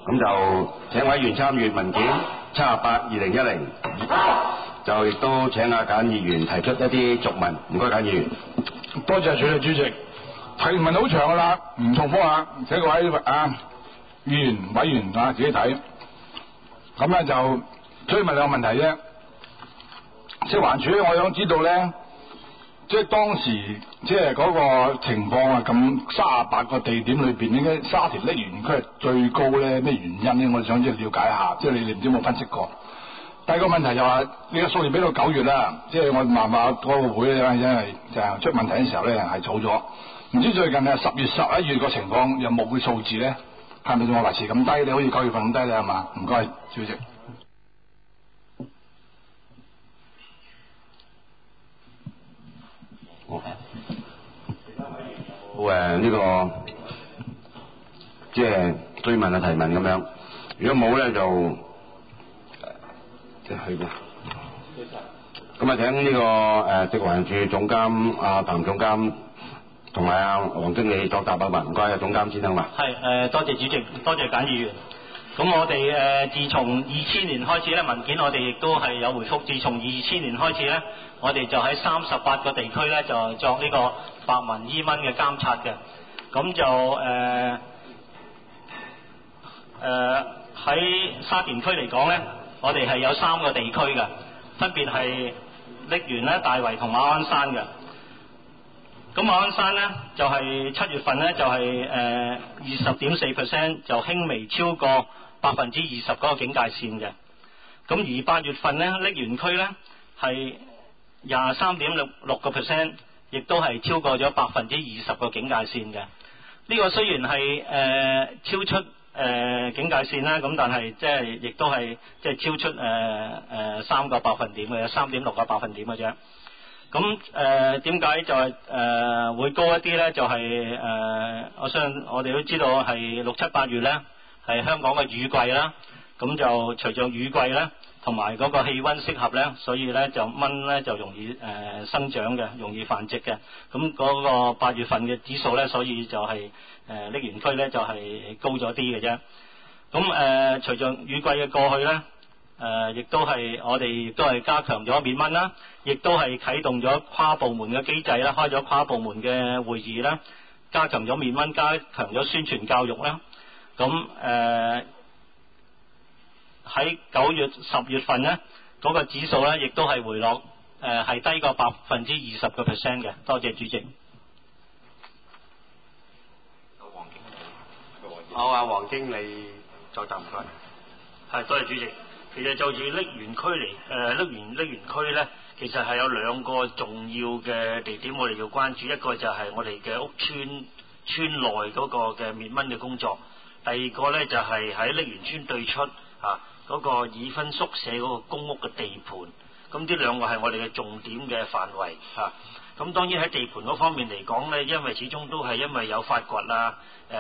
咁就請委員參閱文件78/2010，就亦都請阿簡議員提出一啲續文。唔該，簡議員。 多謝主席。提問好長噶啦，唔重複啊，請各位議員委員自己睇。咁咧就追問兩個問題啫。食環署，我想知道咧，即係當時即係嗰個情況啊，咁38個地點裏邊，應該沙田瀝源區係最高咧，咩原因咧？我想即係了解下，即係你哋唔知有冇分析過？第二個問題就話，你個數字俾到9月啦，即係我麻麻嗰個會咧，因為就係出問題嘅時候咧係早咗，唔知最近係10月、11月個情況有冇嘅數字咧？係咪仲係維持咁低咧？好似9月份咁低咧係嘛？唔該，主席。 呢個即係追問提問咁樣，如果冇咧就即係去邊？咁啊，請呢個食環署總監阿彭總監同埋阿黃經理作答啊嘛，唔該，總監先生嘛。 係多謝主席，多謝簡議員。咁我哋自從2000年開始咧，文件我哋亦都係有回覆。自從2000年開始咧，我哋就喺38個地區咧就作呢個白紋伊蚊嘅監察嘅。咁就喺沙田區嚟講咧，我哋係有3個地區嘅，分別係瀝源咧、大圍同馬鞍山嘅。咁馬鞍山咧就係7月份咧就係20.4%，就輕微超過20%嗰個警戒線嘅。咁而8月份咧，瀝源區咧係23.6%，亦都係超過咗20%個警戒線嘅。呢個雖然係超出警戒線啦，咁但係即係亦都係即係超出3個百分點嘅，3.6個百分點嘅啫。咁點解就係會高一啲咧？就係我相信我哋都知道係6、7、8月咧係香港嘅雨季啦。咁就隨着雨季咧，同埋嗰個氣溫適合咧，所以咧就蚊咧就容易生長嘅，容易繁殖嘅。咁嗰個8月份嘅指數咧，所以就係瀝源區咧就係高咗啲嘅啫。咁隨着雨季嘅過去咧。亦都係我哋亦都係加強咗滅蚊啦，亦都係啟動咗跨部門嘅機制啦，開咗跨部門嘅會議啦，加強咗滅蚊，加強咗宣傳教育啦。咁喺9月、10月份呢，嗰個指數咧亦都係回落，係低過20%嘅。多謝主席。 好啊，黃經理作答唔該。 係，多謝主席。其實就住瀝源區嚟，瀝源區咧，其實係有2個重要嘅地點，我哋要關注。一個就係我哋嘅屋村內嗰個嘅滅蚊嘅工作，第二個咧就係喺瀝源村對出嗰個已婚宿舍嗰個公屋嘅地盤。咁呢2個係我哋嘅重點嘅範圍嚇。咁當然喺地盤嗰方面嚟講咧，因為始終都係因為有發掘啦，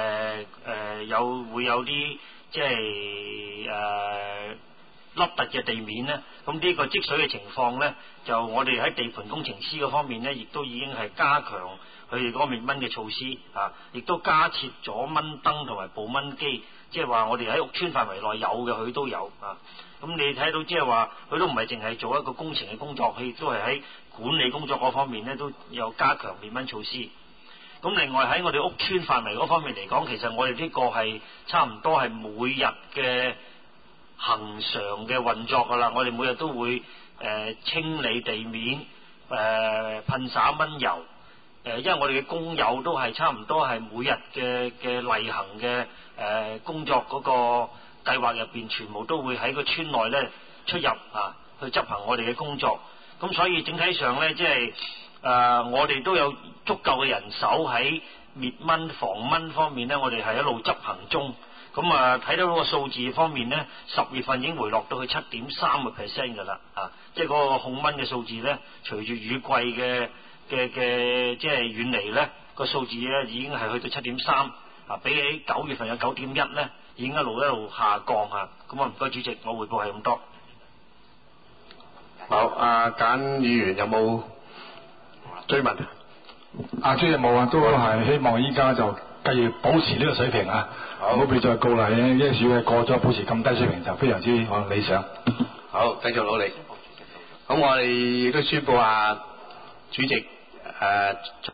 會有啲即係凹凸嘅地面呢，咁呢個積水嘅情況呢，就我哋喺地盤工程師嗰方面呢，亦都已經係加強佢哋嗰個滅蚊嘅措施亦都加設咗蚊燈同埋捕蚊機，即係話我哋喺屋村範圍內有嘅佢都有咁你睇到即係話佢都唔係淨係做一個工程嘅工作，佢亦都係喺管理工作嗰方面呢，都有加強滅蚊措施。咁另外喺我哋屋村範圍嗰方面嚟講，其實我哋呢個係差唔多係每日嘅恆常嘅運作㗎啦，我哋每日都會清理地面，噴灑蚊油，因為我哋嘅工友都係差唔多係每日嘅例行嘅工作嗰個計劃入邊，全部都會喺個村內咧出入去執行我哋嘅工作。咁所以整體上咧，即係我哋都有足夠嘅人手喺滅蚊防蚊方面咧，我哋係一路執行中。咁睇到嗰個數字方面呢，10月份已經回落到去7.3% 㗎啦，即係嗰個控蚊嘅數字呢，隨住雨季嘅即係遠離呢個數字呢，已經係去到7.3，比起9月份有9.1呢，已經一路下降咁唔該主席，我彙報係咁多。 好，簡議員有冇追問？ 主席冇都係希望依家就繼續保持呢個水平啊，唔好俾再高啦。因為樹嘅過咗保持咁低水平就非常之理想。 好，繼續努力。咁我哋亦都宣佈下主席